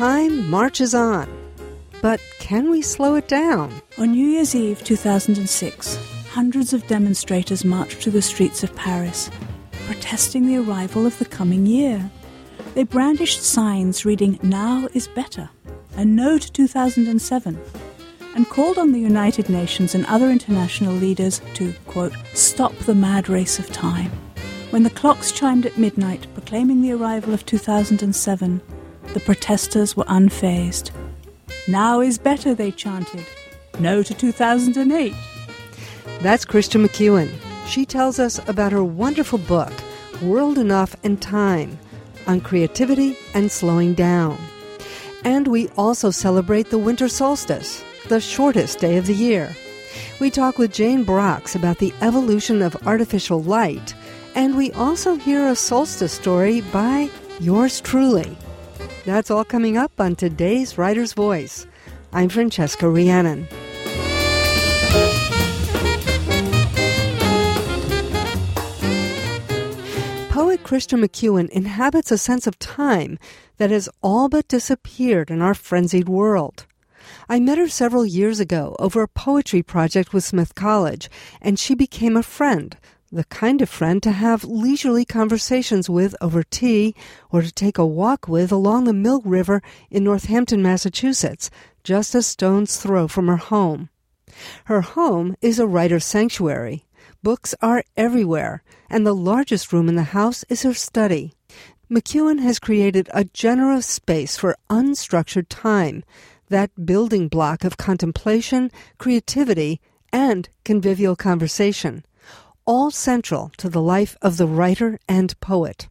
Time marches on. But can we slow it down? On New Year's Eve 2006, hundreds of demonstrators marched to the streets of Paris, protesting the arrival of the coming year. They brandished signs reading, "Now is better," a no to 2007, and called on the United Nations and other international leaders to, quote, "stop the mad race of time." When the clocks chimed at midnight, proclaiming the arrival of 2007, the protesters were unfazed. "Now is better," they chanted. "No to 2008. That's Christian McEwen. She tells us about her wonderful book, World Enough and Time, on creativity and slowing down. And we also celebrate the winter solstice, the shortest day of the year. We talk with Jane Brox about the evolution of artificial light, and we also hear a solstice story by yours truly. That's all coming up on today's Writer's Voice. I'm Francesca Rhiannon. Poet Christian McEwen inhabits a sense of time that has all but disappeared in our frenzied world. I met her several years ago over a poetry project with Smith College, and she became a friend, the kind of friend to have leisurely conversations with over tea or to take a walk with along the Mill River in Northampton, Massachusetts, just a stone's throw from her home. Her home is a writer's sanctuary. Books are everywhere, and the largest room in the house is her study. McEwen has created a generous space for unstructured time, that building block of contemplation, creativity, and convivial conversation, all central to the life of the writer and poet.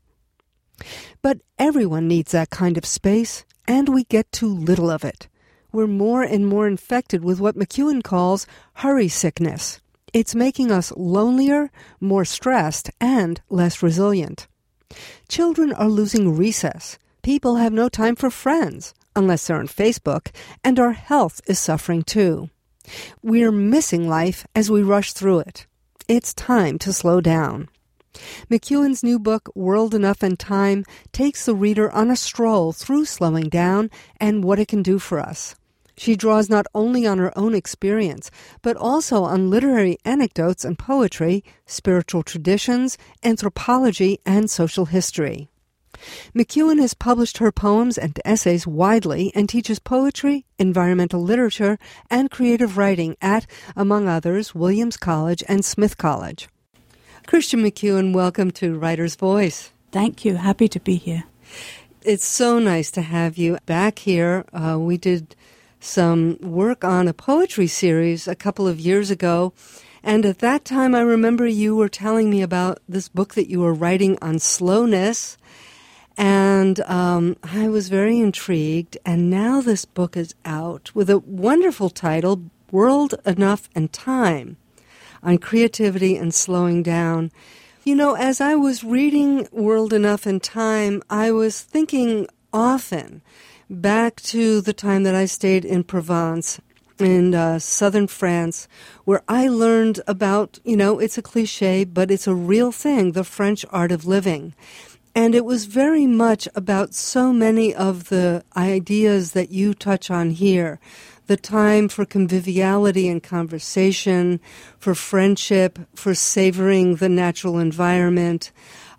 But everyone needs that kind of space, and we get too little of it. We're more and more infected with what McEwen calls hurry sickness. It's making us lonelier, more stressed, and less resilient. Children are losing recess. People have no time for friends, unless they're on Facebook, and our health is suffering too. We're missing life as we rush through it. It's time to slow down. McEwen's new book, World Enough and Time, takes the reader on a stroll through slowing down and what it can do for us. She draws not only on her own experience, but also on literary anecdotes and poetry, spiritual traditions, anthropology, and social history. McEwen has published her poems and essays widely and teaches poetry, environmental literature, and creative writing at, among others, Williams College and Smith College. Christian McEwen, welcome to Writer's Voice. Thank you. Happy to be here. It's so nice to have you back here. We did some work on a poetry series a couple of years ago, and at that time I remember you were telling me about this book that you were writing on slowness, and I was very intrigued, and now this book is out with a wonderful title, World Enough and Time, on creativity and slowing down. You know, as I was reading World Enough and Time, I was thinking often back to the time that I stayed in Provence in southern France, where I learned about, it's a cliche, but it's a real thing, the French art of living. And it was very much about so many of the ideas that you touch on here. The time for conviviality and conversation, for friendship, for savoring the natural environment.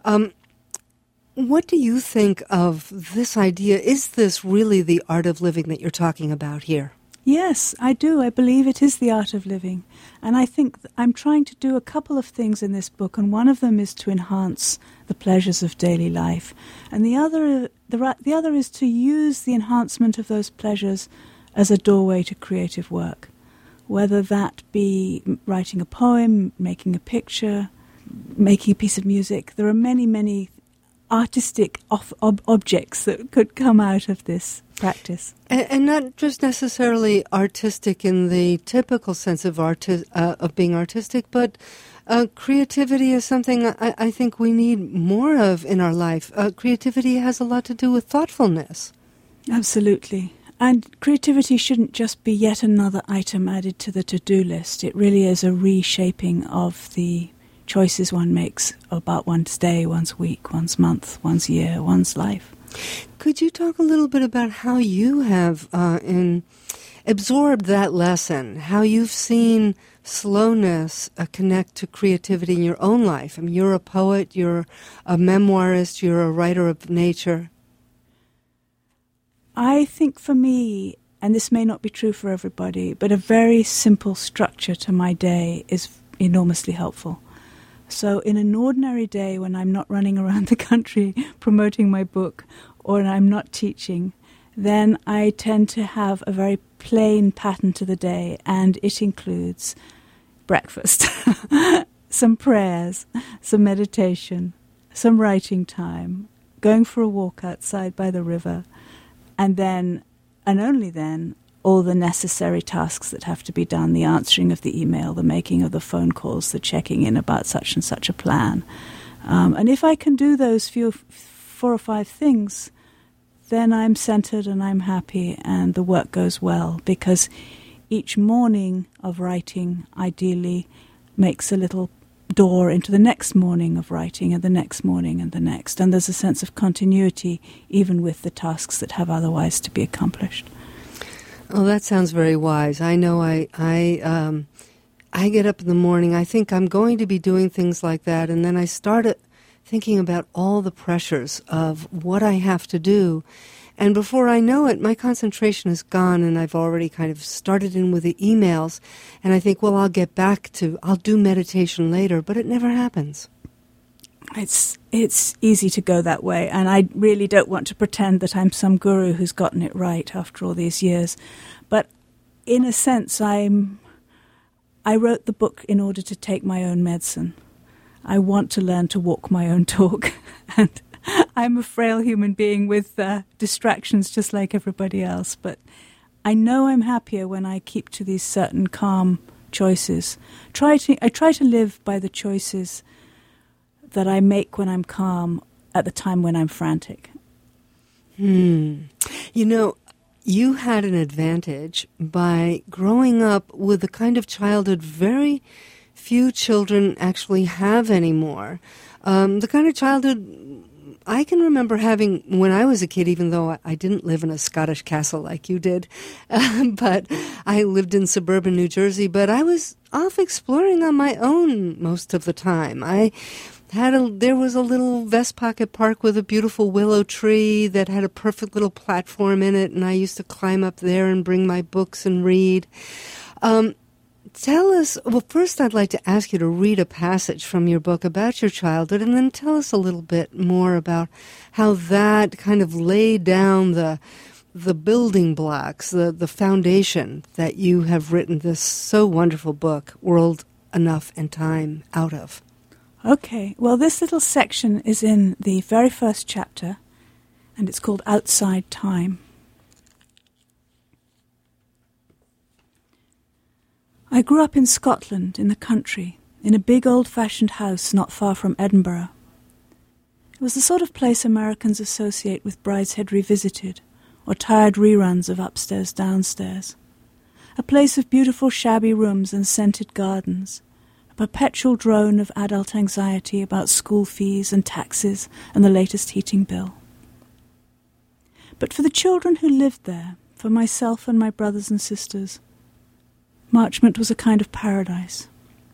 What do you think of this idea? Is this really the art of living that you're talking about here? Yes, I do. I believe it is the art of living. And I think I'm trying to do a couple of things in this book, and one of them is to enhance the pleasures of daily life. And the other is to use the enhancement of those pleasures as a doorway to creative work, whether that be writing a poem, making a picture, making a piece of music. There are many, many artistic objects that could come out of this practice. And not just necessarily artistic in the typical sense of being artistic, but creativity is something I think we need more of in our life. Creativity has a lot to do with thoughtfulness. Absolutely. And creativity shouldn't just be yet another item added to the to-do list. It really is a reshaping of the choices one makes about one's day, one's week, one's month, one's year, one's life. Could you talk a little bit about how you have absorbed that lesson, how you've seen slowness connect to creativity in your own life? I mean, you're a poet, you're a memoirist, you're a writer of nature. I think for me, and this may not be true for everybody, but a very simple structure to my day is enormously helpful. So in an ordinary day when I'm not running around the country promoting my book or I'm not teaching, then I tend to have a very plain pattern to the day, and it includes breakfast, some prayers, some meditation, some writing time, going for a walk outside by the river, and then, and only then, all the necessary tasks that have to be done, the answering of the email, the making of the phone calls, the checking in about such and such a plan. And if I can do those 4 or 5 things, then I'm centered and I'm happy and the work goes well, because each morning of writing ideally makes a little door into the next morning of writing and the next morning and the next. And there's a sense of continuity even with the tasks that have otherwise to be accomplished. Oh, that sounds very wise. I know I get up in the morning, I think I'm going to be doing things like that, and then I started thinking about all the pressures of what I have to do. And before I know it, my concentration is gone, and I've already kind of started in with the emails, and I think, well, I'll do meditation later, but it never happens. It's easy to go that way, and I really don't want to pretend that I'm some guru who's gotten it right after all these years. But in a sense, I wrote the book in order to take my own medicine. I want to learn to walk my own talk, and I'm a frail human being with distractions just like everybody else. But I know I'm happier when I keep to these certain calm choices. I try to live by the choices that I make when I'm calm at the time when I'm frantic. You know, you had an advantage by growing up with the kind of childhood very few children actually have anymore. The kind of childhood I can remember having when I was a kid, even though I didn't live in a Scottish castle like you did, but I lived in suburban New Jersey, but I was off exploring on my own most of the time. There was a little Vest Pocket Park with a beautiful willow tree that had a perfect little platform in it, and I used to climb up there and bring my books and read. Tell us, well, first I'd like to ask you to read a passage from your book about your childhood, and then tell us a little bit more about how that kind of laid down the building blocks, the foundation that you have written this so wonderful book, World Enough and Time, out of. Okay, well, this little section is in the very first chapter, and it's called Outside Time. I grew up in Scotland, in the country, in a big old-fashioned house not far from Edinburgh. It was the sort of place Americans associate with Brideshead Revisited, or tired reruns of Upstairs, Downstairs. A place of beautiful shabby rooms and scented gardens, a perpetual drone of adult anxiety about school fees and taxes and the latest heating bill. But for the children who lived there, for myself and my brothers and sisters, Marchmont was a kind of paradise.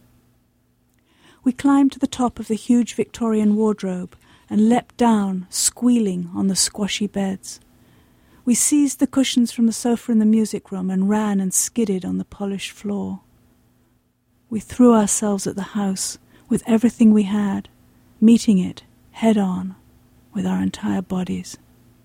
We climbed to the top of the huge Victorian wardrobe and leapt down, squealing, on the squashy beds. We seized the cushions from the sofa in the music room and ran and skidded on the polished floor. We threw ourselves at the house with everything we had, meeting it head on with our entire bodies.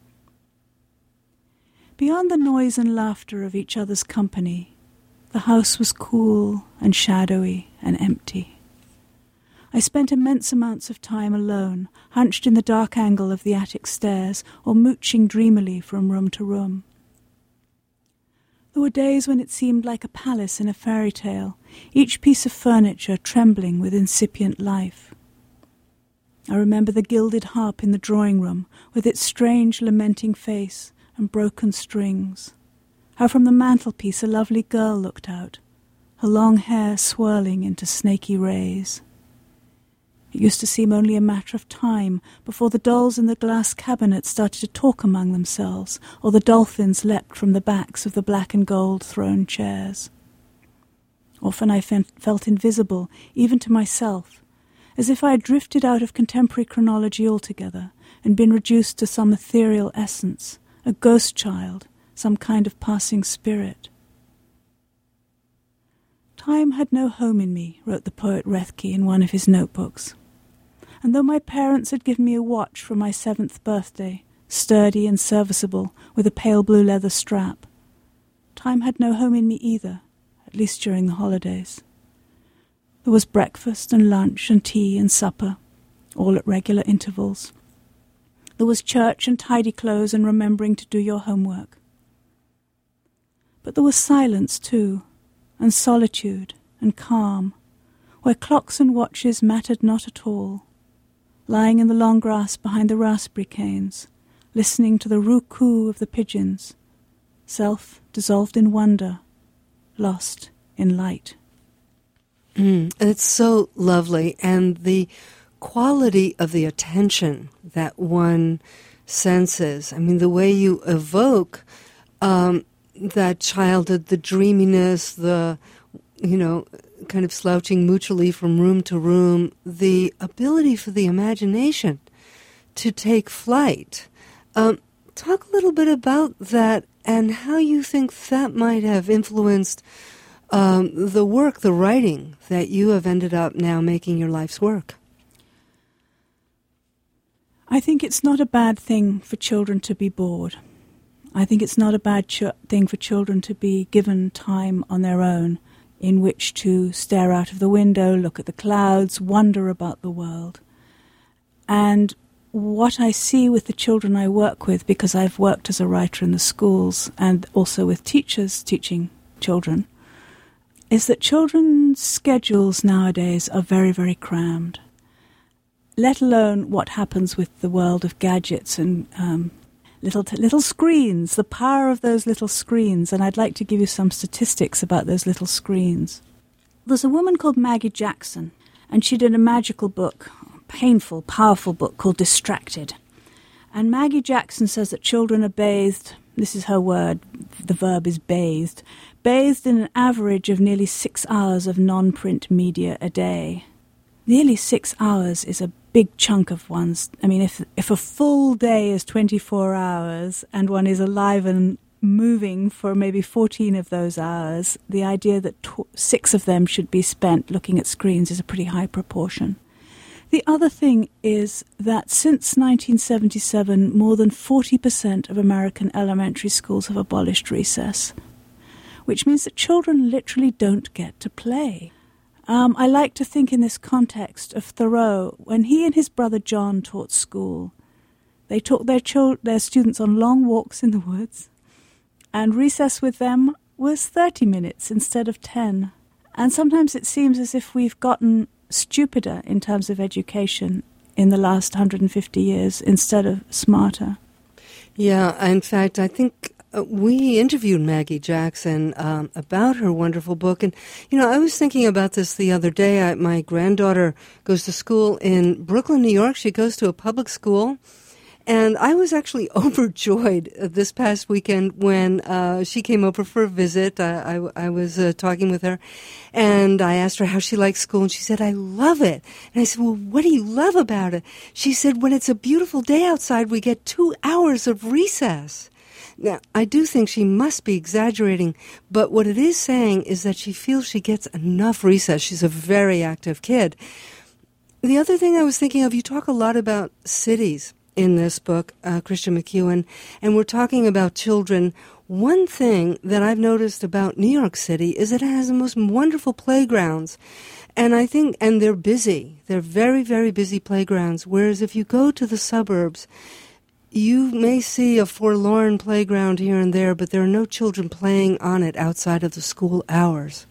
Beyond the noise and laughter of each other's company, the house was cool and shadowy and empty. I spent immense amounts of time alone, hunched in the dark angle of the attic stairs or mooching dreamily from room to room. There were days when it seemed like a palace in a fairy tale, each piece of furniture trembling with incipient life. I remember the gilded harp in the drawing room with its strange lamenting face and broken strings. How from the mantelpiece a lovely girl looked out, her long hair swirling into snaky rays. It used to seem only a matter of time before the dolls in the glass cabinet started to talk among themselves, or the dolphins leapt from the backs of the black and gold throne chairs. Often I felt invisible, even to myself, as if I had drifted out of contemporary chronology altogether and been reduced to some ethereal essence, a ghost child, some kind of passing spirit. Time had no home in me, wrote the poet Rethke in one of his notebooks. And though my parents had given me a watch for my 7th birthday, sturdy and serviceable, with a pale blue leather strap, time had no home in me either, at least during the holidays. There was breakfast and lunch and tea and supper, all at regular intervals. There was church and tidy clothes and remembering to do your homework. But there was silence too, and solitude and calm, where clocks and watches mattered not at all, lying in the long grass behind the raspberry canes, listening to the roo-coo of the pigeons, self dissolved in wonder, lost in light. It's so lovely, and the quality of the attention that one senses. I mean, the way you evoke that childhood, the dreaminess, the, kind of slouching moochily from room to room, the ability for the imagination to take flight. Talk a little bit about that and how you think that might have influenced the work, the writing that you have ended up now making your life's work. I think it's not a bad thing for children to be bored. I think it's not a bad thing for children to be given time on their own in which to stare out of the window, look at the clouds, wonder about the world. And what I see with the children I work with, because I've worked as a writer in the schools and also with teachers teaching children, is that children's schedules nowadays are very, very crammed, let alone what happens with the world of gadgets and little screens, the power of those little screens. And I'd like to give you some statistics about those little screens. There's a woman called Maggie Jackson, and she did a magical book, a painful, powerful book called Distracted. And Maggie Jackson says that children are bathed, this is her word, the verb is bathed in an average of nearly 6 hours of non-print media a day. Nearly 6 hours is a big chunk of one's... I mean, if a full day is 24 hours and one is alive and moving for maybe 14 of those hours, the idea that 6 of them should be spent looking at screens is a pretty high proportion. The other thing is that since 1977, more than 40% of American elementary schools have abolished recess, which means that children literally don't get to play. I like to think in this context of Thoreau. When he and his brother John taught school, they took their students on long walks in the woods, and recess with them was 30 minutes instead of 10. And sometimes it seems as if we've gotten stupider in terms of education in the last 150 years instead of smarter. Yeah, in fact, I think we interviewed Maggie Jackson about her wonderful book. And, I was thinking about this the other day. My granddaughter goes to school in Brooklyn, New York. She goes to a public school. And I was actually overjoyed this past weekend when she came over for a visit. I was talking with her, and I asked her how she likes school, and she said, "I love it." And I said, "Well, what do you love about it?" She said, "When it's a beautiful day outside, we get 2 hours of recess." Now, I do think she must be exaggerating, but what it is saying is that she feels she gets enough recess. She's a very active kid. The other thing I was thinking of, you talk a lot about cities in this book, Christian McEwen, and we're talking about children. One thing that I've noticed about New York City is that it has the most wonderful playgrounds. And I think, and they're busy. They're very, very busy playgrounds. Whereas if you go to the suburbs, you may see a forlorn playground here and there, but there are no children playing on it outside of the school hours.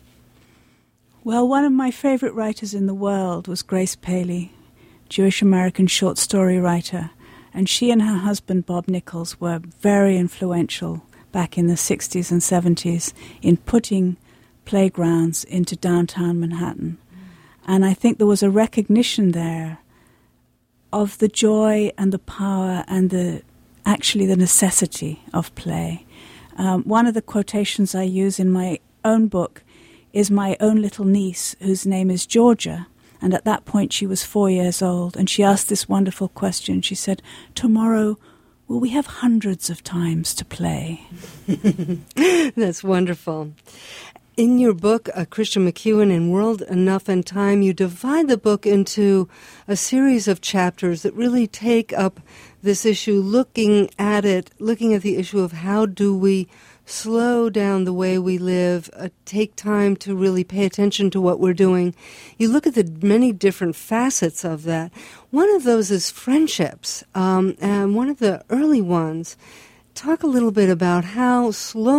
Well, one of my favorite writers in the world was Grace Paley, Jewish-American short story writer. And she and her husband, Bob Nichols, were very influential back in the 60s and 70s in putting playgrounds into downtown Manhattan. And I think there was a recognition there of the joy and the power and the necessity of play. One of the quotations I use in my own book is my own little niece, whose name is Georgia. And at that point she was 4 years old, and she asked this wonderful question. She said, "Tomorrow, will we have hundreds of times to play?" That's wonderful. In your book, Christian McEwen, in World, Enough and Time, you divide the book into a series of chapters that really take up this issue, looking at the issue of how do we slow down the way we live, take time to really pay attention to what we're doing. You look at the many different facets of that. One of those is friendships, and one of the early ones. Talk a little bit about how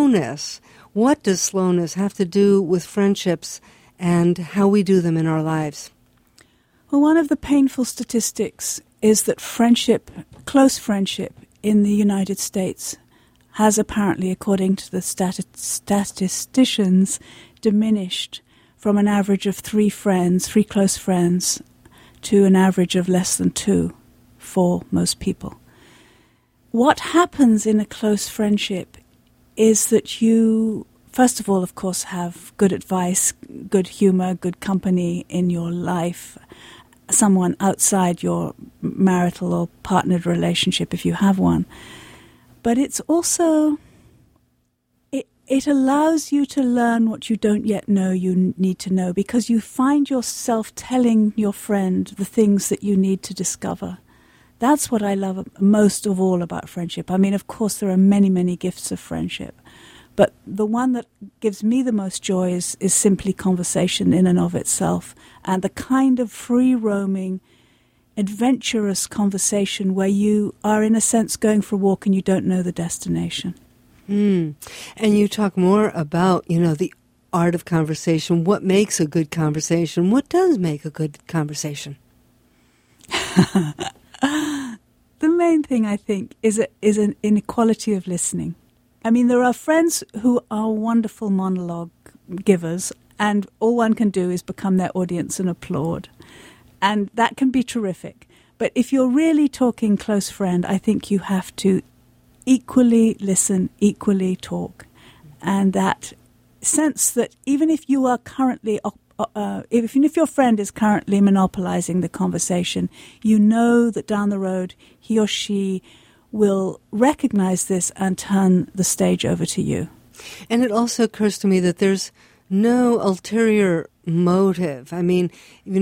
what does slowness have to do with friendships and how we do them in our lives? Well, one of the painful statistics is that close friendship in the United States has apparently, according to the statisticians, diminished from an average of 3 close friends, to an average of less than 2 for most people. What happens in a close friendship is that you, first of all, of course, have good advice, good humor, good company in your life, someone outside your marital or partnered relationship if you have one. But it's also, it allows you to learn what you don't yet know you need to know, because you find yourself telling your friend the things that you need to discover. That's what I love most of all about friendship. I mean, of course, there are many, many gifts of friendship. But the one that gives me the most joy is simply conversation in and of itself, and the kind of free-roaming, adventurous conversation where you are, in a sense, going for a walk and you don't know the destination. And you talk more about, the art of conversation. What makes a good conversation? What does make a good conversation? The main thing, I think, is an inequality of listening. I mean, there are friends who are wonderful monologue givers, and all one can do is become their audience and applaud. And that can be terrific. But if you're really talking close friend, I think you have to equally listen, equally talk. And that sense that even if you are currently, even if your friend is currently monopolizing the conversation, you know that down the road he or she will recognize this and turn the stage over to you. And it also occurs to me that there's no ulterior motive. I mean,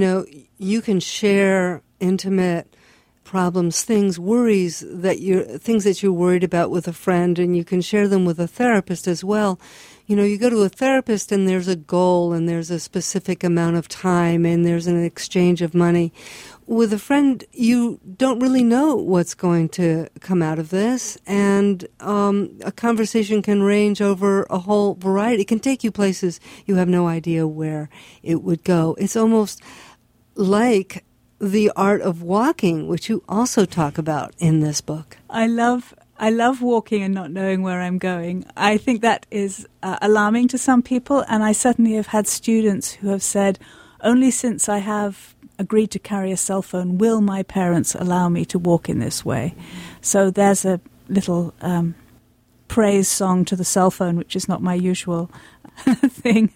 you can share intimate problems, worries things that you're worried about with a friend, and you can share them with a therapist as well. You go to a therapist and there's a goal and there's a specific amount of time and there's an exchange of money. With a friend, you don't really know what's going to come out of this, and a conversation can range over a whole variety. It can take you places you have no idea where it would go. It's almost like the art of walking, which you also talk about in this book. I love walking and not knowing where I'm going. I think that is alarming to some people, and I certainly have had students who have said, only since I have agreed to carry a cell phone will my parents allow me to walk in this way. So there's a little praise song to the cell phone, which is not my usual thing.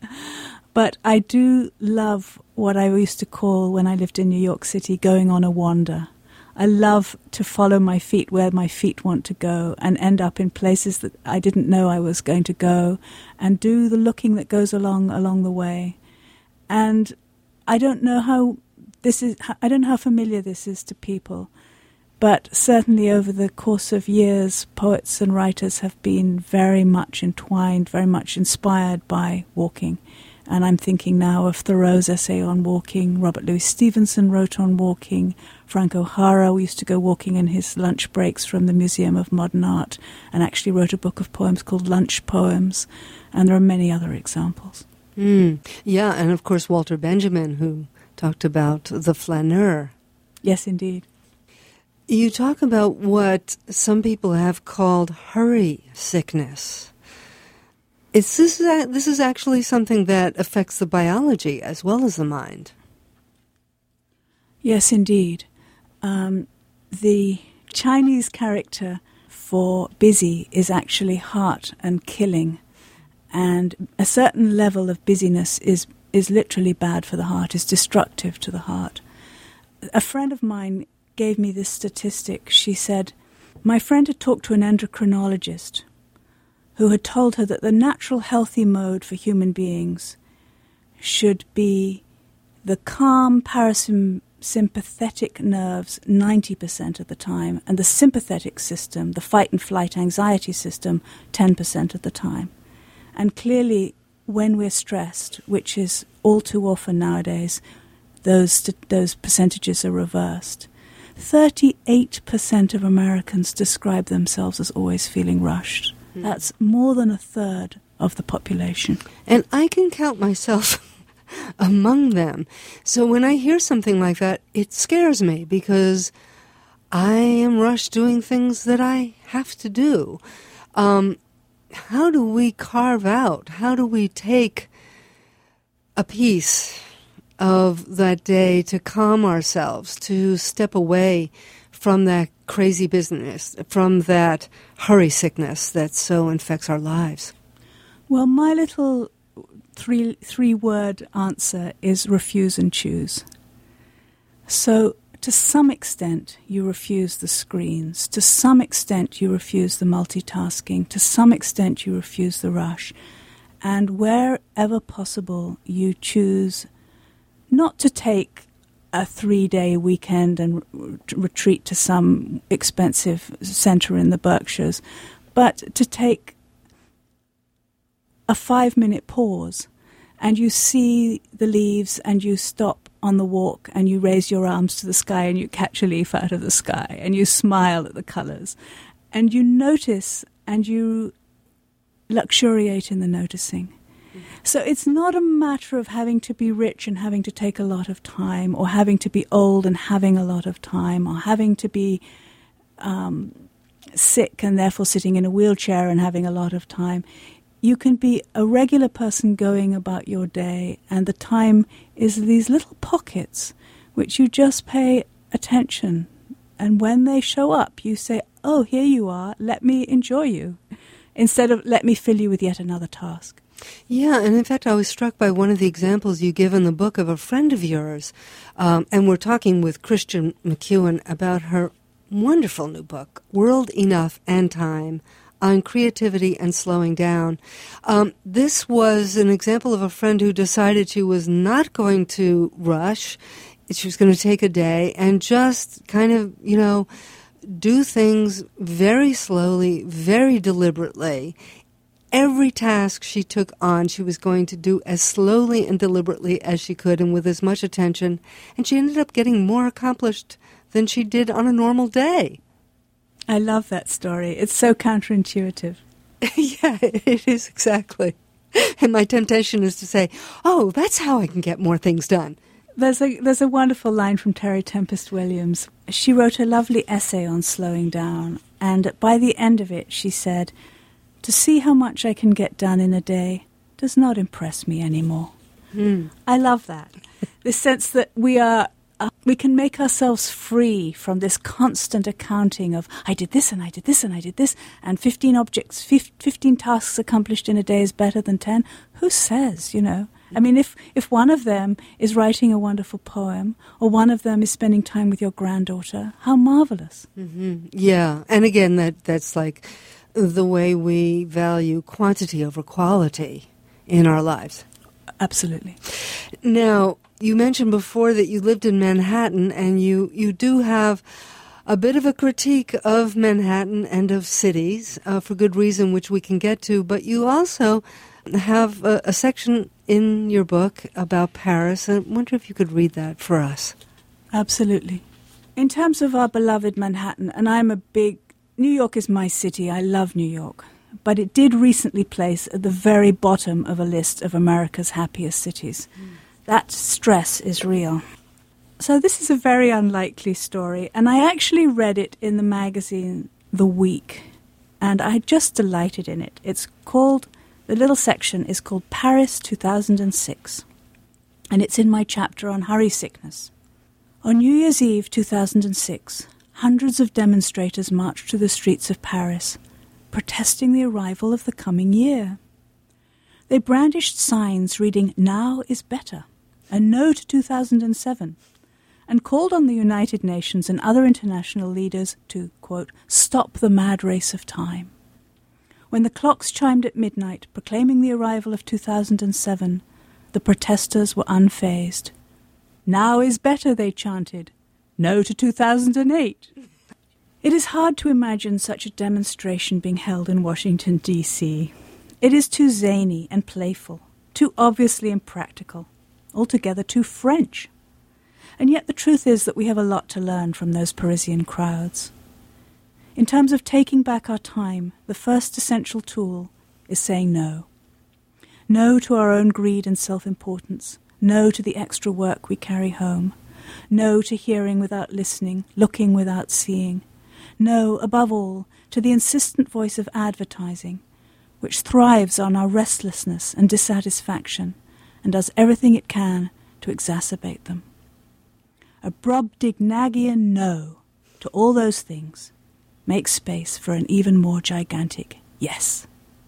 But I do love what I used to call, when I lived in New York City, going on a wander. I love to follow my feet where my feet want to go and end up in places that I didn't know I was going to go, and do the looking that goes along the way. And I don't know how familiar this is to people, but certainly over the course of years, poets and writers have been very much entwined, very much inspired by walking. And I'm thinking now of Thoreau's essay on walking. Robert Louis Stevenson wrote on walking. Frank O'Hara used to go walking in his lunch breaks from the Museum of Modern Art, and actually wrote a book of poems called Lunch Poems. And there are many other examples. Yeah, and of course Walter Benjamin, who talked about the flaneur. Yes, indeed. You talk about what some people have called hurry sickness. This is actually something that affects the biology as well as the mind. Yes, indeed. The Chinese character for busy is actually heart and killing. And a certain level of busyness is literally bad for the heart, is destructive to the heart. A friend of mine gave me this statistic. She said, my friend had talked to an endocrinologist who had told her that the natural healthy mode for human beings should be the calm parasympathetic nerves 90% of the time, and the sympathetic system, the fight and flight anxiety system, 10% of the time. And clearly, when we're stressed, which is all too often nowadays, those percentages are reversed. 38% of Americans describe themselves as always feeling rushed. That's more than a third of the population. And I can count myself among them. So when I hear something like that, it scares me because I am rushed doing things that I have to do. How do we carve out, how do we take a piece of that day to calm ourselves, to step away from that crazy business, from that hurry sickness that so infects our lives? Well, my little three-word answer is refuse and choose. So to some extent, you refuse the screens. To some extent, you refuse the multitasking. To some extent, you refuse the rush. And wherever possible, you choose not to take a 3-day weekend and retreat to some expensive center in the Berkshires, but to take a 5-minute pause, and you see the leaves and you stop on the walk and you raise your arms to the sky and you catch a leaf out of the sky and you smile at the colors and you notice and you luxuriate in the noticing. So it's not a matter of having to be rich and having to take a lot of time, or having to be old and having a lot of time, or having to be sick and therefore sitting in a wheelchair and having a lot of time. You can be a regular person going about your day, and the time is these little pockets which you just pay attention. And when they show up, you say, oh, here you are, let me enjoy you, instead of let me fill you with yet another task. Yeah, and in fact, I was struck by one of the examples you give in the book of a friend of yours. And we're talking with Christian McEwen about her wonderful new book, World Enough and Time, on creativity and slowing down. This was an example of a friend who decided she was not going to rush. She was going to take a day and just kind of, do things very slowly, very deliberately. Every task she took on, she was going to do as slowly and deliberately as she could and with as much attention. And she ended up getting more accomplished than she did on a normal day. I love that story. It's so counterintuitive. Yeah, it is exactly. And my temptation is to say, oh, that's how I can get more things done. There's a wonderful line from Terry Tempest Williams. She wrote a lovely essay on slowing down, and by the end of it she said, to see how much I can get done in a day does not impress me anymore. I love that. This sense that we can make ourselves free from this constant accounting of I did this and I did this and I did this, and 15 tasks accomplished in a day is better than 10. Who says, I mean, if one of them is writing a wonderful poem, or one of them is spending time with your granddaughter, how marvelous. Mm-hmm. Yeah, and again, that's like the way we value quantity over quality in our lives. Absolutely. Now, you mentioned before that you lived in Manhattan, and you do have a bit of a critique of Manhattan and of cities, for good reason, which we can get to, but you also have a section in your book about Paris, and I wonder if you could read that for us. Absolutely. In terms of our beloved Manhattan, and New York is my city, I love New York, but it did recently place at the very bottom of a list of America's happiest cities. That stress is real. So this is a very unlikely story, and I actually read it in the magazine The Week, and I just delighted in it. It's called The little section is called Paris 2006, and it's in my chapter on hurry sickness. On New Year's Eve 2006, hundreds of demonstrators marched through the streets of Paris, protesting the arrival of the coming year. They brandished signs reading, "Now is better," a no to 2007, and called on the United Nations and other international leaders to, quote, "stop the mad race of time." When the clocks chimed at midnight, proclaiming the arrival of 2007, the protesters were unfazed. "Now is better," they chanted. "No to 2008. It is hard to imagine such a demonstration being held in Washington, D.C. It is too zany and playful, too obviously impractical, altogether too French. And yet the truth is that we have a lot to learn from those Parisian crowds. In terms of taking back our time, the first essential tool is saying no. No to our own greed and self-importance. No to the extra work we carry home. No to hearing without listening, looking without seeing. No, above all, to the insistent voice of advertising, which thrives on our restlessness and dissatisfaction and does everything it can to exacerbate them. A Brobdingnagian no to all those things makes space for an even more gigantic yes.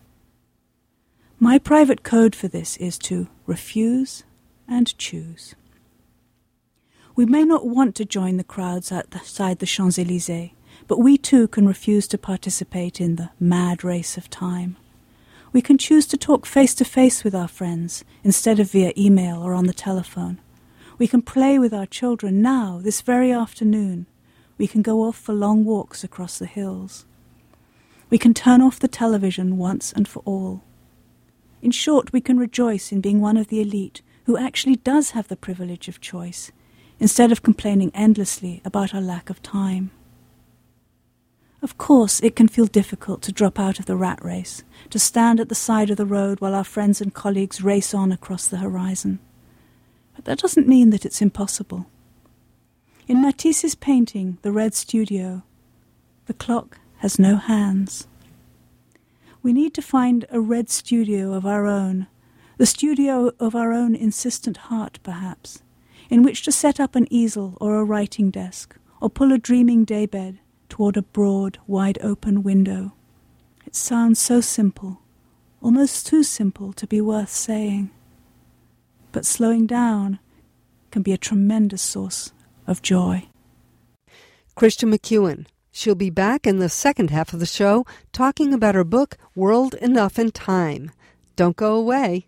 My private code for this is to refuse and choose. We may not want to join the crowds outside the Champs-Élysées, but we too can refuse to participate in the mad race of time. We can choose to talk face-to-face with our friends instead of via email or on the telephone. We can play with our children now, this very afternoon. We can go off for long walks across the hills. We can turn off the television once and for all. In short, we can rejoice in being one of the elite who actually does have the privilege of choice, instead of complaining endlessly about our lack of time. Of course, it can feel difficult to drop out of the rat race, to stand at the side of the road while our friends and colleagues race on across the horizon. But that doesn't mean that it's impossible. In Matisse's painting, The Red Studio, the clock has no hands. We need to find a red studio of our own, the studio of our own insistent heart, perhaps, in which to set up an easel or a writing desk, or pull a dreaming daybed toward a broad, wide-open window. It sounds so simple, almost too simple to be worth saying. But slowing down can be a tremendous source of joy. Christian McEwen. She'll be back in the second half of the show talking about her book, World Enough and Time. Don't go away.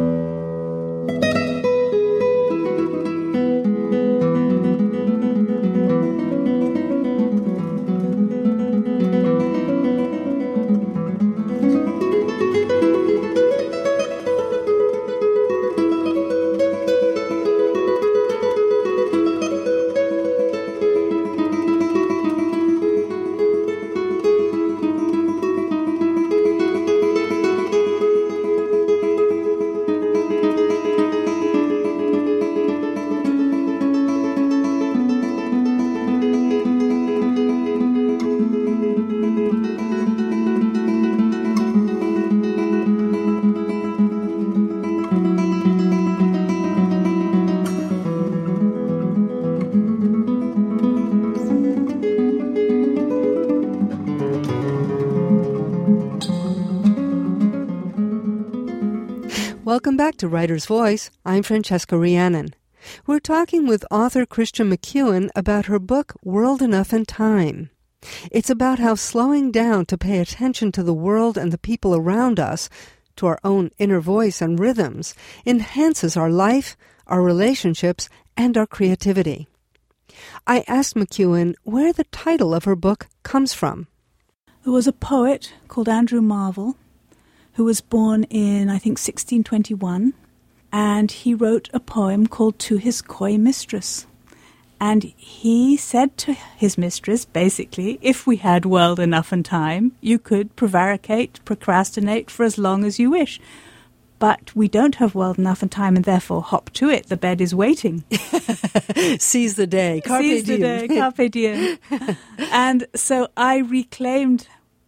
Welcome back to Writer's Voice. I'm Francesca Rhiannon. We're talking with author Christian McEwen about her book, World Enough and Time. It's about how slowing down to pay attention to the world and the people around us, to our own inner voice and rhythms, enhances our life, our relationships, and our creativity. I asked McEwen where the title of her book comes from. There was a poet called Andrew Marvell who was born in, I think, 1621, and he wrote a poem called To His Coy Mistress. And he said to his mistress, basically, if we had world enough and time, you could prevaricate, procrastinate for as long as you wish. But we don't have world enough and time, and therefore hop to it. The bed is waiting. Seize the day. Carpe diem. Seize the day. Carpe diem. And so I reclaimed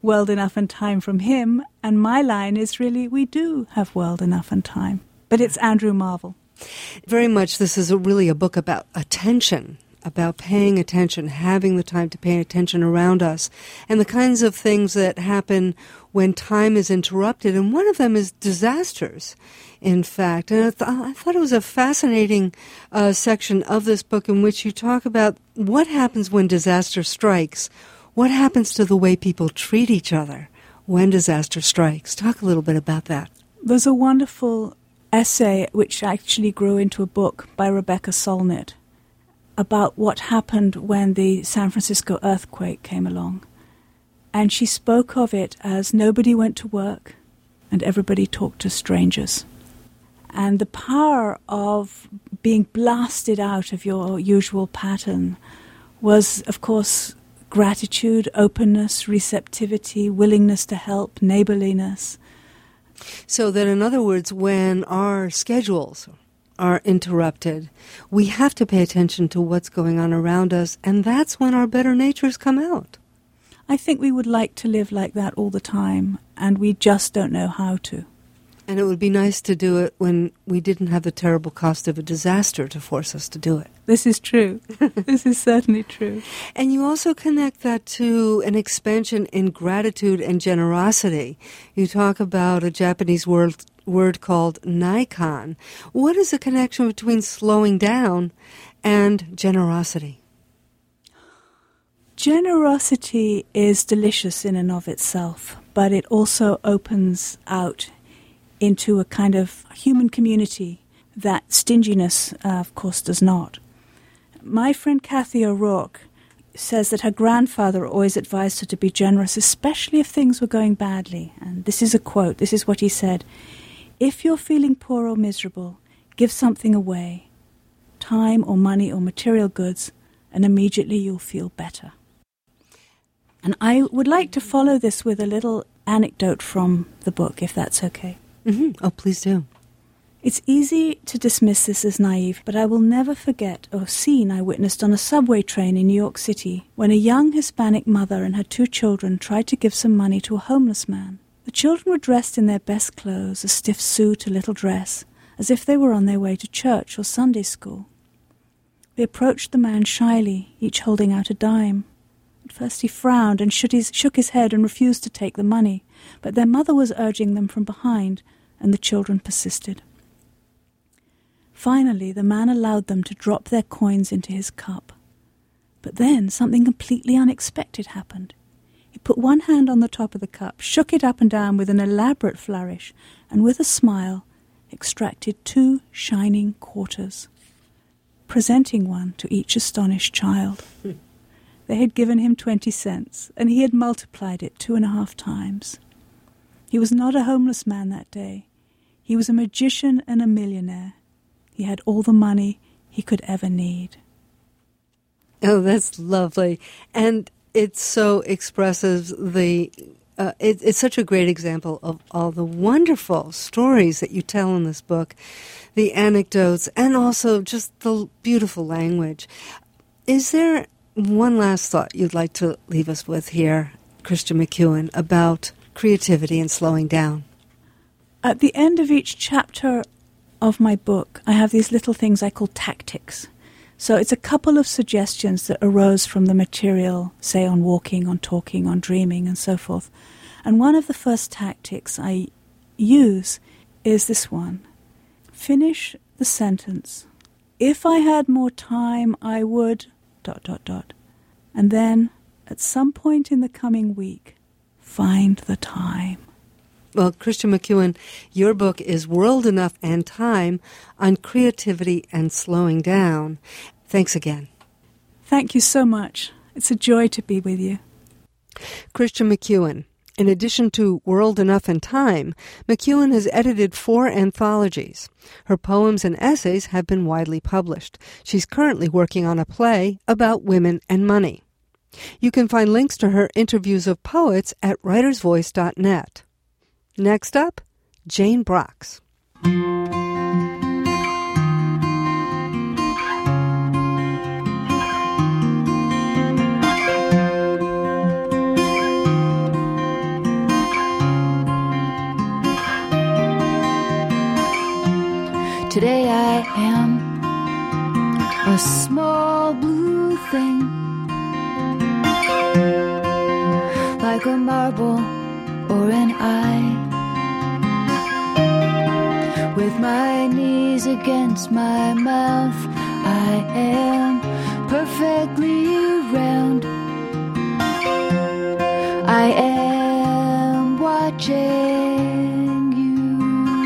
world enough and time from him, and my line is really, we do have world enough and time. But it's Andrew Marvell. Very much this is really a book about attention, about paying attention, having the time to pay attention around us, and the kinds of things that happen when time is interrupted. And one of them is disasters, in fact. And I thought it was a fascinating section of this book in which you talk about what happens when disaster strikes. What happens to the way people treat each other when disaster strikes? Talk a little bit about that. There's a wonderful essay which actually grew into a book by Rebecca Solnit about what happened when the San Francisco earthquake came along. And she spoke of it as nobody went to work and everybody talked to strangers. And the power of being blasted out of your usual pattern was, of course, gratitude, openness, receptivity, willingness to help, neighborliness. So that, in other words, when our schedules are interrupted, we have to pay attention to what's going on around us, and that's when our better natures come out. I think we would like to live like that all the time, and we just don't know how to. And it would be nice to do it when we didn't have the terrible cost of a disaster to force us to do it. This is true. This is certainly true. And you also connect that to an expansion in gratitude and generosity. You talk about a Japanese word called Nikon. What is the connection between slowing down and generosity? Generosity is delicious in and of itself, but it also opens out into a kind of human community that stinginess, of course, does not. My friend Kathy O'Rourke says that her grandfather always advised her to be generous, especially if things were going badly. And this is a quote. This is what he said. "If you're feeling poor or miserable, give something away, time or money or material goods, and immediately you'll feel better." And I would like to follow this with a little anecdote from the book, if that's okay. Mm-hmm. Oh, please do. It's easy to dismiss this as naive, but I will never forget a scene I witnessed on a subway train in New York City when a young Hispanic mother and her 2 children tried to give some money to a homeless man. The children were dressed in their best clothes, a stiff suit, a little dress, as if they were on their way to church or Sunday school. They approached the man shyly, each holding out a dime. At first he frowned and shook his head and refused to take the money, but their mother was urging them from behind, and the children persisted. Finally, the man allowed them to drop their coins into his cup. But then something completely unexpected happened. He put one hand on the top of the cup, shook it up and down with an elaborate flourish, and with a smile extracted 2 shining quarters, presenting one to each astonished child. They had given him 20 cents, and he had multiplied it 2.5 times. He was not a homeless man that day. He was a magician and a millionaire. He had all the money he could ever need. Oh, that's lovely. And it so expresses it's such a great example of all the wonderful stories that you tell in this book, the anecdotes, and also just the beautiful language. Is there one last thought you'd like to leave us with here, Christian McEwen, about creativity and slowing down? At the end of each chapter of my book, I have these little things I call tactics. So it's a couple of suggestions that arose from the material, say on walking, on talking, on dreaming, and so forth. And one of the first tactics I use is this one. Finish the sentence. If I had more time, I would... ... And then, at some point in the coming week, find the time. Well, Christian McEwen, your book is World Enough and Time on Creativity and Slowing Down. Thanks again. Thank you so much. It's a joy to be with you. Christian McEwen. In addition to World Enough and Time, McEwen has edited 4 anthologies. Her poems and essays have been widely published. She's currently working on a play about women and money. You can find links to her interviews of poets at writersvoice.net. Next up, Jane Brox. Today I am a small blue thing, like a marble or an eye, with my knees against my mouth. I am perfectly round. I am watching you.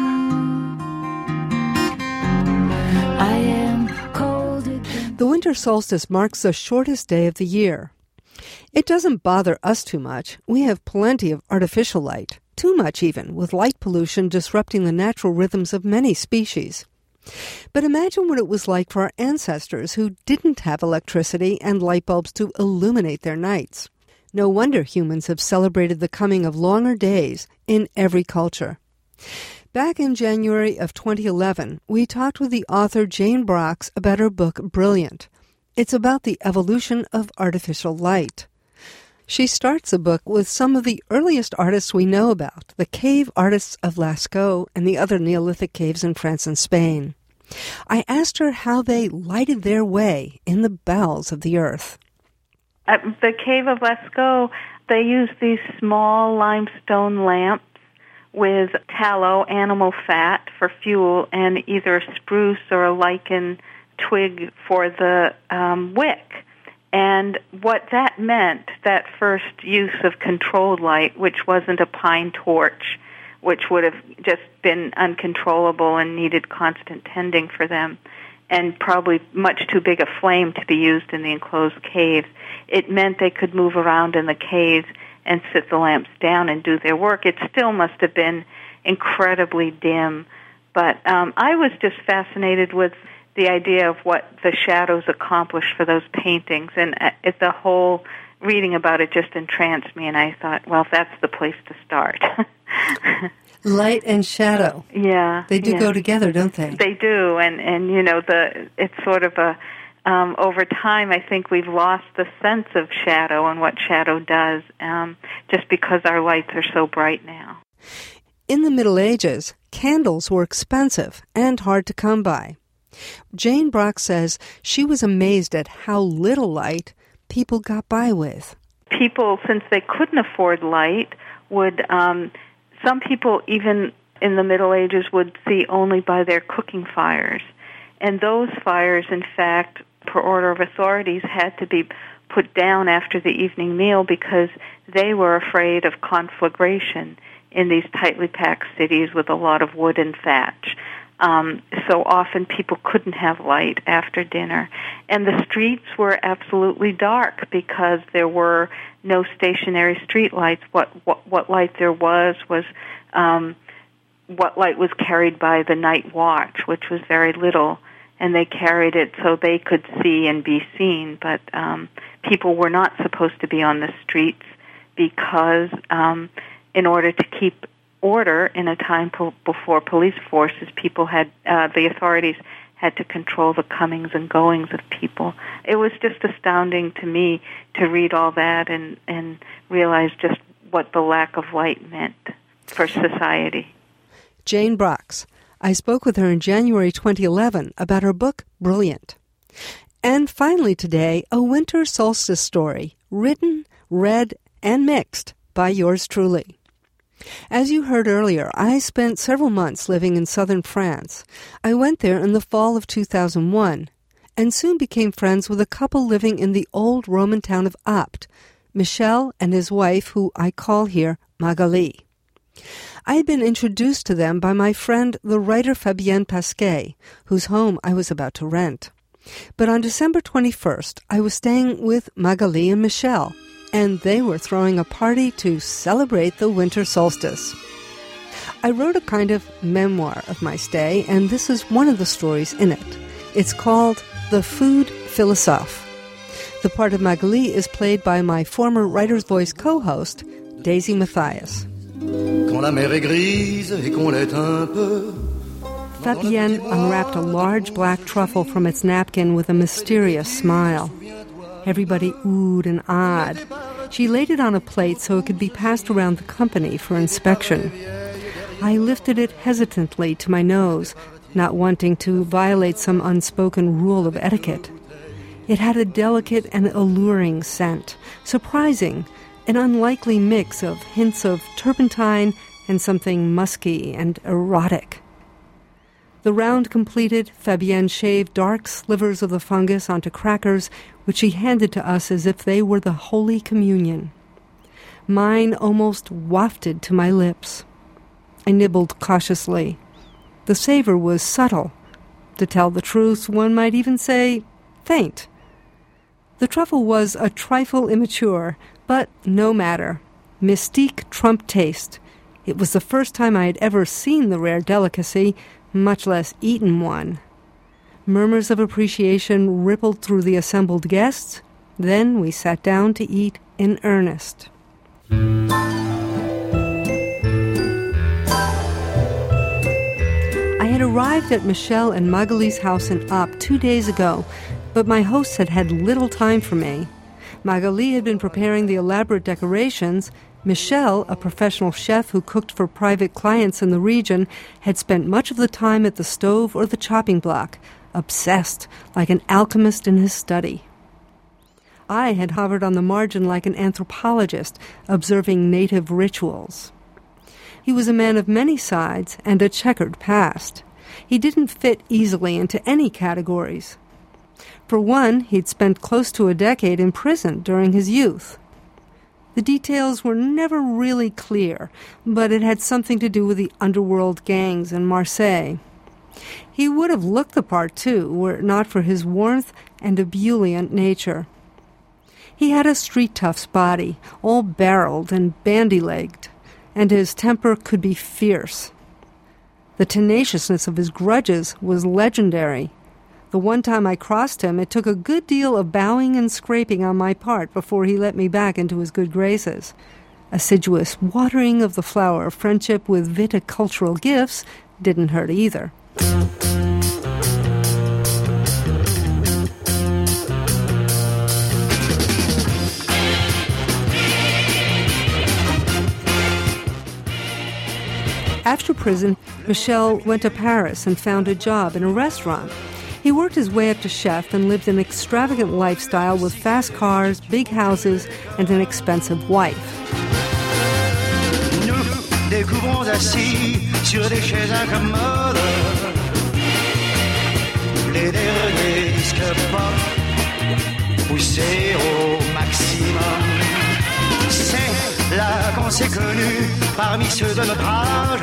I am cold again. The winter solstice marks the shortest day of the year. It doesn't bother us too much. We have plenty of artificial light, too much even, with light pollution disrupting the natural rhythms of many species. But imagine what it was like for our ancestors who didn't have electricity and light bulbs to illuminate their nights. No wonder humans have celebrated the coming of longer days in every culture. Back in January of 2011, we talked with the author Jane Brox about her book Brilliant. It's about the evolution of artificial light. She starts the book with some of the earliest artists we know about, the cave artists of Lascaux and the other Neolithic caves in France and Spain. I asked her how they lighted their way in the bowels of the earth. At the cave of Lascaux, they used these small limestone lamps with tallow, animal fat for fuel, and either a spruce or a lichen twig for the wick. And what that meant, that first use of controlled light, which wasn't a pine torch, which would have just been uncontrollable and needed constant tending for them, and probably much too big a flame to be used in the enclosed caves, it meant they could move around in the caves and sit the lamps down and do their work. It still must have been incredibly dim, but I was just fascinated with the idea of what the shadows accomplished for those paintings, and the whole reading about it just entranced me, and I thought, well, that's the place to start. Light and shadow. Yeah. They do go together, don't they? They do, and you know, it's sort of a, over time, I think we've lost the sense of shadow and what shadow does, just because our lights are so bright now. In the Middle Ages, candles were expensive and hard to come by. Jane Brox says she was amazed at how little light people got by with. People, since they couldn't afford light, would, some people even in the Middle Ages would see only by their cooking fires. And those fires, in fact, per order of authorities, had to be put down after the evening meal because they were afraid of conflagration in these tightly packed cities with a lot of wood and thatch. So often people couldn't have light after dinner. And the streets were absolutely dark because there were no stationary street lights. What light there was what light was carried by the night watch, which was very little, and they carried it so they could see and be seen. But people were not supposed to be on the streets because in order to keep order in a time before police forces, people had the authorities had to control the comings and goings of people. It was just astounding to me to read all that and realize just what the lack of light meant for society. Jane Brox. I spoke with her in January 2011 about her book, Brilliant. And finally today, a winter solstice story, written, read, and mixed by yours truly. As you heard earlier, I spent several months living in southern France. I went there in the fall of 2001 and soon became friends with a couple living in the old Roman town of Apt, Michel and his wife, who I call here Magali. I had been introduced to them by my friend, the writer Fabienne Pasquet, whose home I was about to rent. But on December 21st, I was staying with Magali and Michel, and they were throwing a party to celebrate the winter solstice. I wrote a kind of memoir of my stay, and this is one of the stories in it. It's called The Food Philosophe. The part of Magali is played by my former Writer's Voice co-host, Daisy Mathias. Quand la mer est grise et qu'on l'est un peu. Fabienne unwrapped a large black truffle from its napkin with a mysterious smile. Everybody oohed and ahed. She laid it on a plate so it could be passed around the company for inspection. I lifted it hesitantly to my nose, not wanting to violate some unspoken rule of etiquette. It had a delicate and alluring scent, surprising, an unlikely mix of hints of turpentine and something musky and erotic. The round completed, Fabienne shaved dark slivers of the fungus onto crackers, which she handed to us as if they were the Holy Communion. Mine almost wafted to my lips. I nibbled cautiously. The savor was subtle. To tell the truth, one might even say faint. The truffle was a trifle immature, but no matter. Mystique trumped taste. It was the first time I had ever seen the rare delicacy, much less eaten one. Murmurs of appreciation rippled through the assembled guests. Then we sat down to eat in earnest. I had arrived at Michel and Magali's house in Up 2 days ago, but my hosts had had little time for me. Magali had been preparing the elaborate decorations. Michel, a professional chef who cooked for private clients in the region, had spent much of the time at the stove or the chopping block, obsessed, like an alchemist in his study. I had hovered on the margin like an anthropologist, observing native rituals. He was a man of many sides and a checkered past. He didn't fit easily into any categories. For one, he'd spent close to a decade in prison during his youth. The details were never really clear, but it had something to do with the underworld gangs in Marseille. He would have looked the part, too, were it not for his warmth and ebullient nature. He had a street tough's body, all barreled and bandy-legged, and his temper could be fierce. The tenaciousness of his grudges was legendary. The one time I crossed him, it took a good deal of bowing and scraping on my part before he let me back into his good graces. Assiduous watering of the flower of friendship with viticultural gifts didn't hurt either. After prison, Michel went to Paris and found a job in a restaurant. He worked his way up to chef and lived an extravagant lifestyle with fast cars, big houses, and an expensive wife. Nous découvrons assis sur des chaises incommodes les derniers disques pop poussés au maximum. C'est là qu'on s'est connus parmi ceux de notre âge.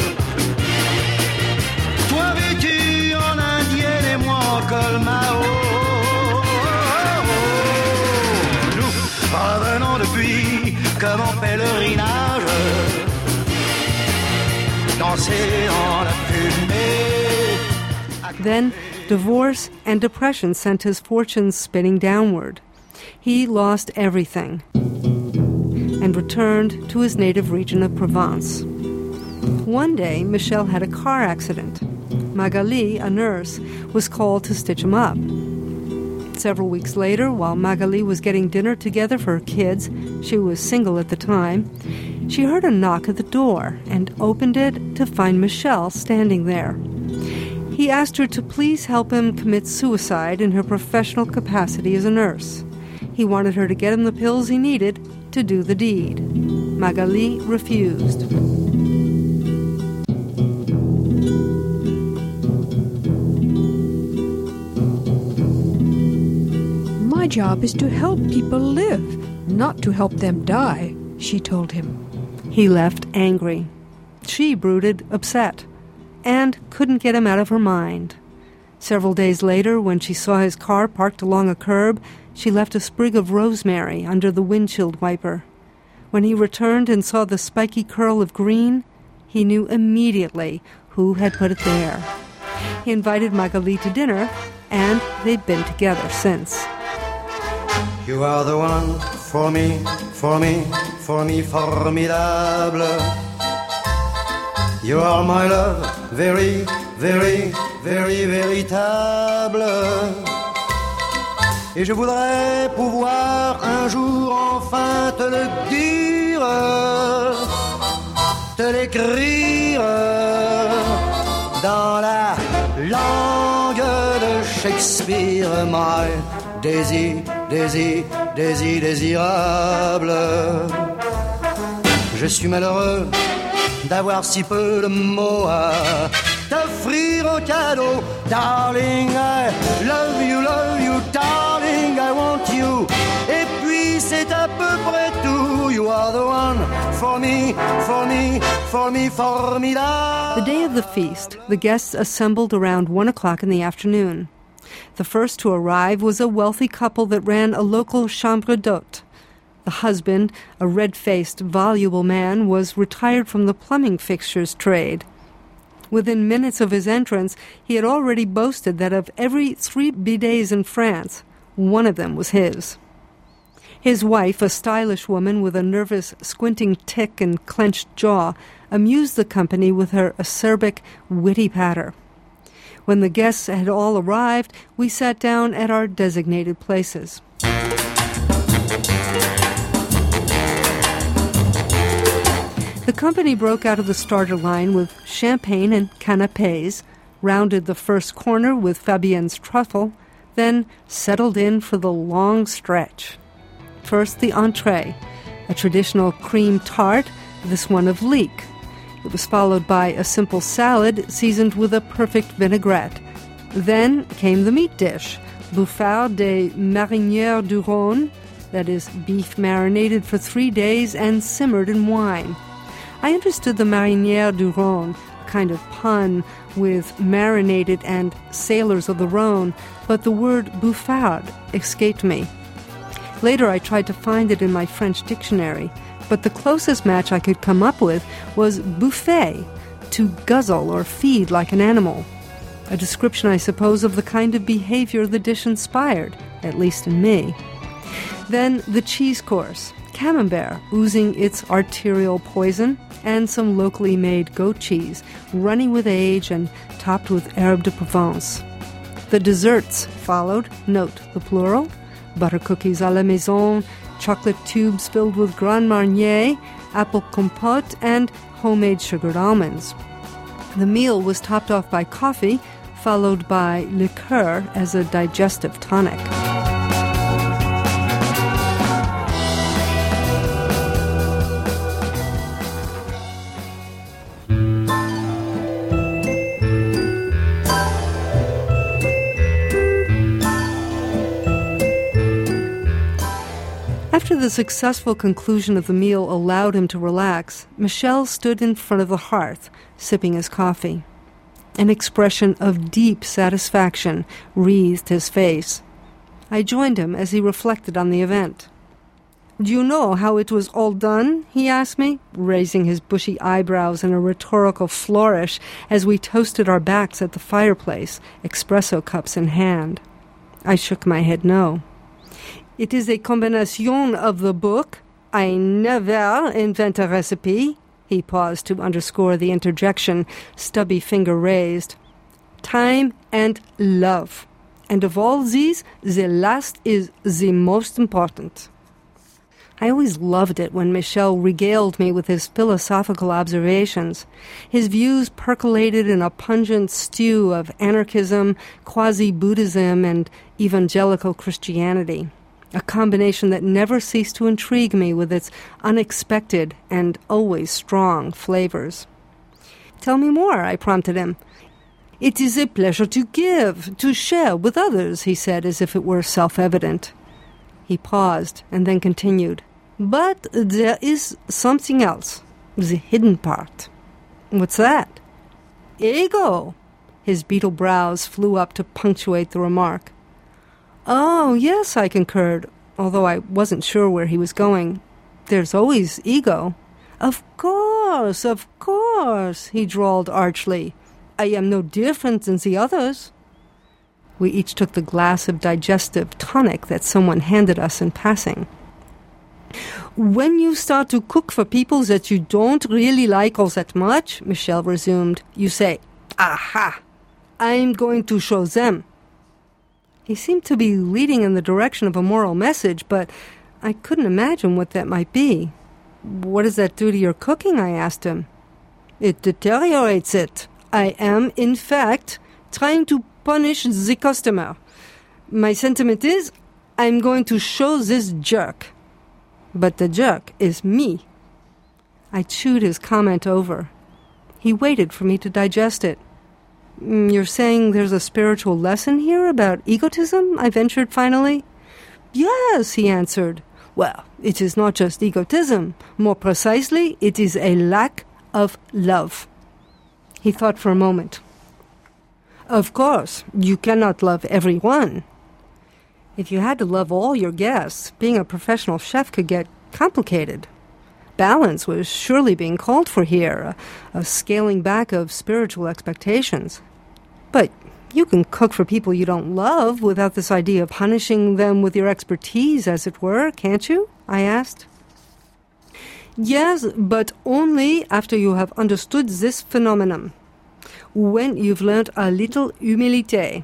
Toi vêtu en indienne et moi en col Mao. Nous revenons depuis comme en pèlerinage, danser dans la fumée. Then, divorce and depression sent his fortunes spinning downward. He lost everything and returned to his native region of Provence. One day, Michel had a car accident. Magali, a nurse, was called to stitch him up. Several weeks later, while Magali was getting dinner together for her kids, she was single at the time, she heard a knock at the door and opened it to find Michel standing there. He asked her to please help him commit suicide in her professional capacity as a nurse. He wanted her to get him the pills he needed to do the deed. Magali refused. My job is to help people live, not to help them die, she told him. He left angry. She brooded, upset, and couldn't get him out of her mind. Several days later, when she saw his car parked along a curb, she left a sprig of rosemary under the windshield wiper. When he returned and saw the spiky curl of green, he knew immediately who had put it there. He invited Magali to dinner, and they've been together since. You are the one for me, for me, for me, formidable. You are my love, very, very, very véritable. Et je voudrais pouvoir un jour enfin te le dire, te l'écrire dans la expire my désirable. Je suis malheureux d'avoir si peu de mots à t'offrir en cadeau. Darling, I love you, darling, I want you. Et puis c'est à peu près tout. You are the one for me, formidable. The day of the feast, the guests assembled around 1 o'clock in the afternoon. The first to arrive was a wealthy couple that ran a local chambre d'hôte. The husband, a red-faced, voluble man, was retired from the plumbing fixtures trade. Within minutes of his entrance, he had already boasted that of every 3 bidets in France, one of them was his. His wife, a stylish woman with a nervous, squinting tic and clenched jaw, amused the company with her acerbic, witty patter. When the guests had all arrived, we sat down at our designated places. The company broke out of the starter line with champagne and canapés, rounded the first corner with Fabienne's truffle, then settled in for the long stretch. First, the entree, a traditional cream tart, this one of leek. It was followed by a simple salad seasoned with a perfect vinaigrette. Then came the meat dish, bouffard de marinière du Rhône, that is, beef marinated for 3 days and simmered in wine. I understood the marinière du Rhône, a kind of pun with marinated and sailors of the Rhône, but the word bouffard escaped me. Later I tried to find it in my French dictionary, but the closest match I could come up with was bouffer, to guzzle or feed like an animal. A description, I suppose, of the kind of behavior the dish inspired, at least in me. Then the cheese course, camembert, oozing its arterial poison, and some locally made goat cheese, running with age and topped with herbe de Provence. The desserts followed, note the plural, butter cookies à la maison, chocolate tubes filled with Grand Marnier, apple compote, and homemade sugared almonds. The meal was topped off by coffee, followed by liqueur as a digestive tonic. After the successful conclusion of the meal allowed him to relax, Michel stood in front of the hearth, sipping his coffee. An expression of deep satisfaction wreathed his face. I joined him as he reflected on the event. "Do you know how it was all done?" he asked me, raising his bushy eyebrows in a rhetorical flourish as we toasted our backs at the fireplace, espresso cups in hand. I shook my head no. "It is a combination of the book. I never invent a recipe." He paused to underscore the interjection, stubby finger raised. "Time and love. And of all these, the last is the most important." I always loved it when Michel regaled me with his philosophical observations. His views percolated in a pungent stew of anarchism, quasi-Buddhism, and evangelical Christianity, a combination that never ceased to intrigue me with its unexpected and always strong flavors. "Tell me more," I prompted him. "It is a pleasure to give, to share with others," he said, as if it were self-evident. He paused and then continued, "But there is something else, the hidden part." "What's that?" "Ego." His beetle brows flew up to punctuate the remark. "Oh, yes," I concurred, although I wasn't sure where he was going. "There's always ego." Of course," he drawled archly. "I am no different than the others." We each took the glass of digestive tonic that someone handed us in passing. "When you start to cook for people that you don't really like all that much," Michel resumed, "you say, 'Aha! I'm going to show them.'" He seemed to be leading in the direction of a moral message, but I couldn't imagine what that might be. "What does that do to your cooking?" I asked him. "It deteriorates it. I am, in fact, trying to punish the customer. My sentiment is, I'm going to show this jerk. But the jerk is me. I chewed his comment over. He waited for me to digest it. You're saying there's a spiritual lesson here about egotism? I ventured finally. Yes, he answered. Well, it is not just egotism. More precisely, it is a lack of love. He thought for a moment. Of course, you cannot love everyone. If you had to love all your guests, being a professional chef could get complicated. Balance was surely being called for here, a scaling back of spiritual expectations. But you can cook for people you don't love without this idea of punishing them with your expertise, as it were, can't you? I asked. Yes, but only after you have understood this phenomenon. When you've learned a little humilité.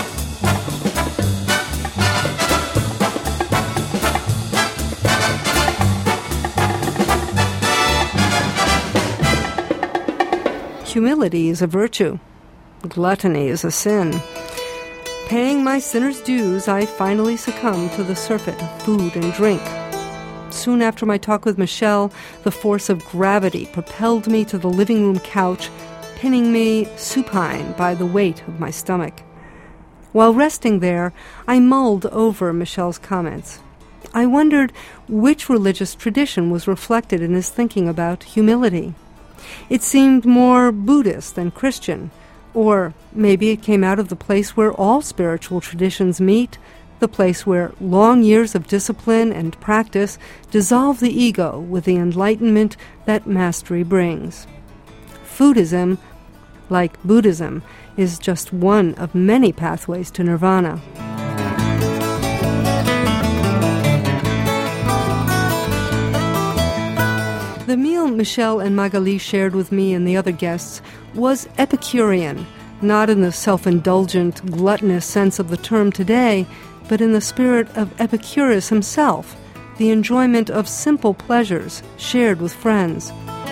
Humility is a virtue. Gluttony is a sin. Paying my sinner's dues, I finally succumbed to the surfeit of food and drink. Soon after my talk with Michel, the force of gravity propelled me to the living room couch, pinning me supine by the weight of my stomach. While resting there, I mulled over Michel's comments. I wondered which religious tradition was reflected in his thinking about humility. It seemed more Buddhist than Christian, or maybe it came out of the place where all spiritual traditions meet, the place where long years of discipline and practice dissolve the ego with the enlightenment that mastery brings. Foodism, like Buddhism, is just one of many pathways to nirvana. The meal Michel and Magali shared with me and the other guests was Epicurean, not in the self-indulgent, gluttonous sense of the term today, but in the spirit of Epicurus himself, the enjoyment of simple pleasures shared with friends.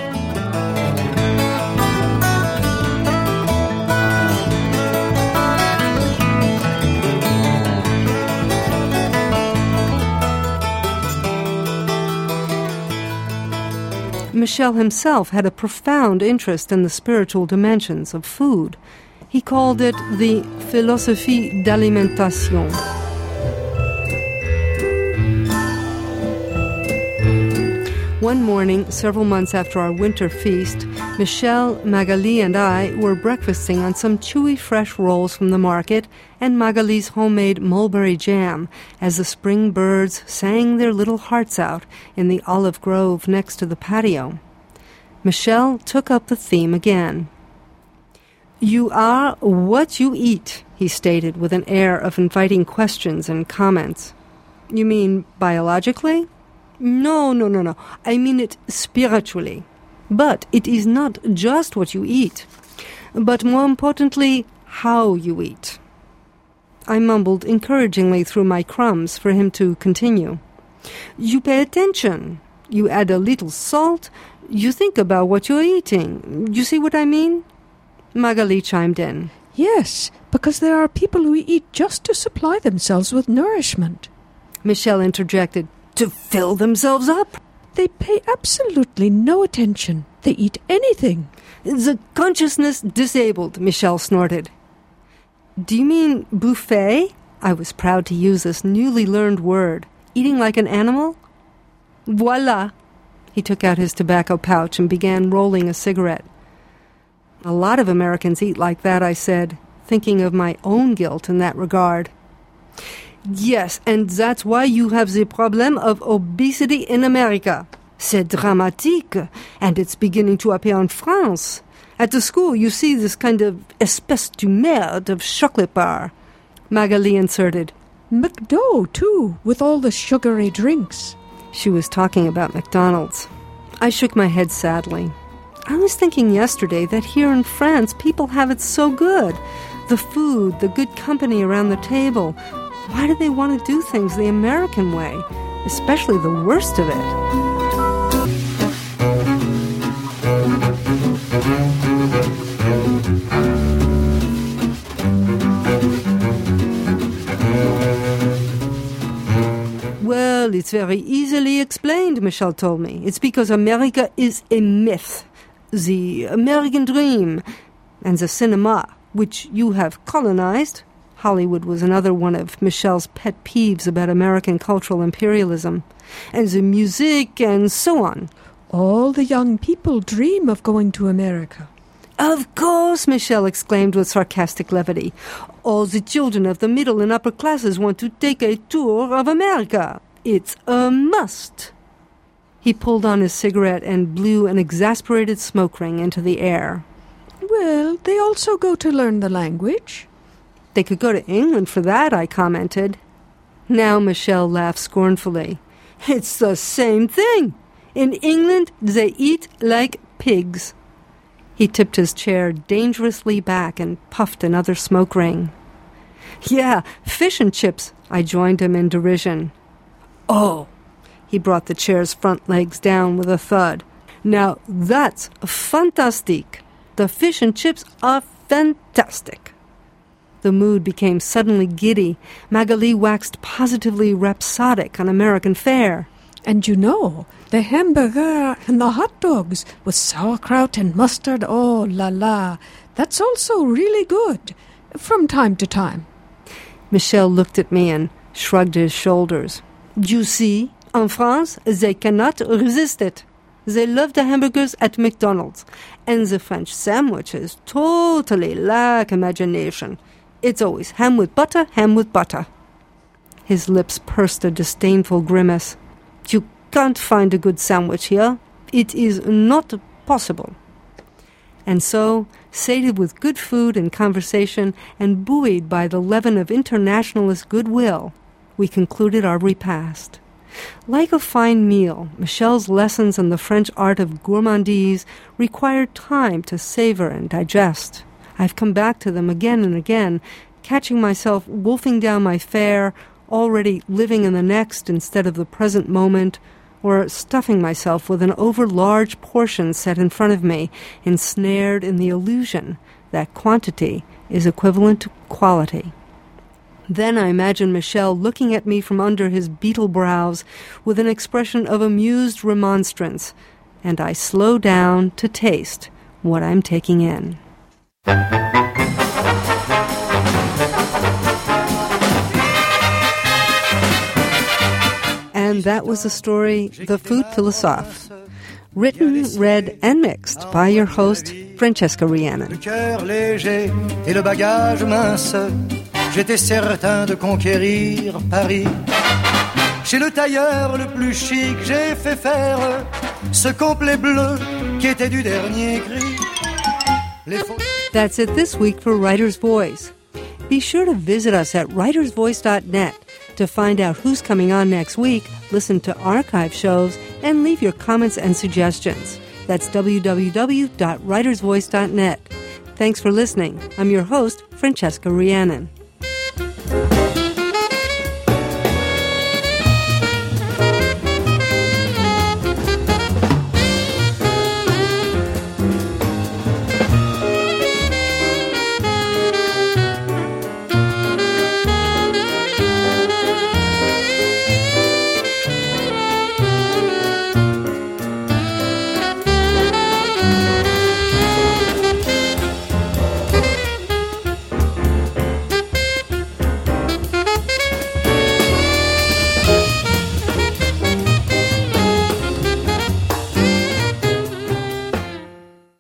Michel himself had a profound interest in the spiritual dimensions of food. He called it the philosophie d'alimentation. One morning, several months after our winter feast, Michel, Magali, and I were breakfasting on some chewy fresh rolls from the market and Magali's homemade mulberry jam as the spring birds sang their little hearts out in the olive grove next to the patio. Michel took up the theme again. "You are what you eat," he stated with an air of inviting questions and comments. "You mean biologically?" No. I mean it spiritually. But it is not just what you eat, but more importantly, how you eat. I mumbled encouragingly through my crumbs for him to continue. You pay attention. You add a little salt. You think about what you're eating. You see what I mean? Magali chimed in. Yes, because there are people who eat just to supply themselves with nourishment. Michel interjected. To fill themselves up? They pay absolutely no attention. They eat anything. The consciousness disabled, Michel snorted. Do you mean buffet? I was proud to use this newly learned word. Eating like an animal? Voila! He took out his tobacco pouch and began rolling a cigarette. A lot of Americans eat like that, I said, thinking of my own guilt in that regard. Yes, and that's why you have the problem of obesity in America. C'est dramatique, and it's beginning to appear in France. At the school, you see this kind of espèce de merde of chocolate bar. Magali inserted. McDo, too, with all the sugary drinks. She was talking about McDonald's. I shook my head sadly. I was thinking yesterday that here in France, people have it so good. The food, the good company around the table. Why do they want to do things the American way, especially the worst of it? very easily explained, Michel told me. It's because America is a myth. The American dream and the cinema, which you have colonized. Hollywood was another one of Michel's pet peeves about American cultural imperialism. And the music and so on. All the young people dream of going to America. Of course, Michel exclaimed with sarcastic levity. All the children of the middle and upper classes want to take a tour of America. It's a must. He pulled on his cigarette and blew an exasperated smoke ring into the air. Well, they also go to learn the language. They could go to England for that, I commented. Now Michel laughed scornfully. It's the same thing. In England, they eat like pigs. He tipped his chair dangerously back and puffed another smoke ring. Yeah, fish and chips, I joined him in derision. Oh, he brought the chair's front legs down with a thud. Now that's fantastic. The fish and chips are fantastic. The mood became suddenly giddy. Magali waxed positively rhapsodic on American fare. And you know, the hamburger and the hot dogs with sauerkraut and mustard, oh la la, that's also really good, from time to time. Michel looked at me and shrugged his shoulders. You see, in France, they cannot resist it. They love the hamburgers at McDonald's, and the French sandwiches totally lack imagination. It's always ham with butter, ham with butter. His lips pursed a disdainful grimace. You can't find a good sandwich here. It is not possible. And so, sated with good food and conversation and buoyed by the leaven of internationalist goodwill, we concluded our repast. Like a fine meal, Michel's lessons in the French art of gourmandise required time to savor and digest. I've come back to them again and again, catching myself wolfing down my fare, already living in the next instead of the present moment, or stuffing myself with an over-large portion set in front of me, ensnared in the illusion that quantity is equivalent to quality. Then I imagine Michel looking at me from under his beetle brows with an expression of amused remonstrance, and I slow down to taste what I'm taking in. And that was the story, The Food Philosophe, written, read, and mixed by your host, Francesca Rheannon. Le cœur léger et le bagage mince, j'étais certain de conquérir Paris. Chez le tailleur le plus chic, j'ai fait faire ce complet bleu qui était du dernier cri. That's it this week for Writer's Voice. Be sure to visit us at writersvoice.net to find out who's coming on next week, listen to archive shows, and leave your comments and suggestions. That's www.writersvoice.net. Thanks for listening. I'm your host, Francesca Rheannon.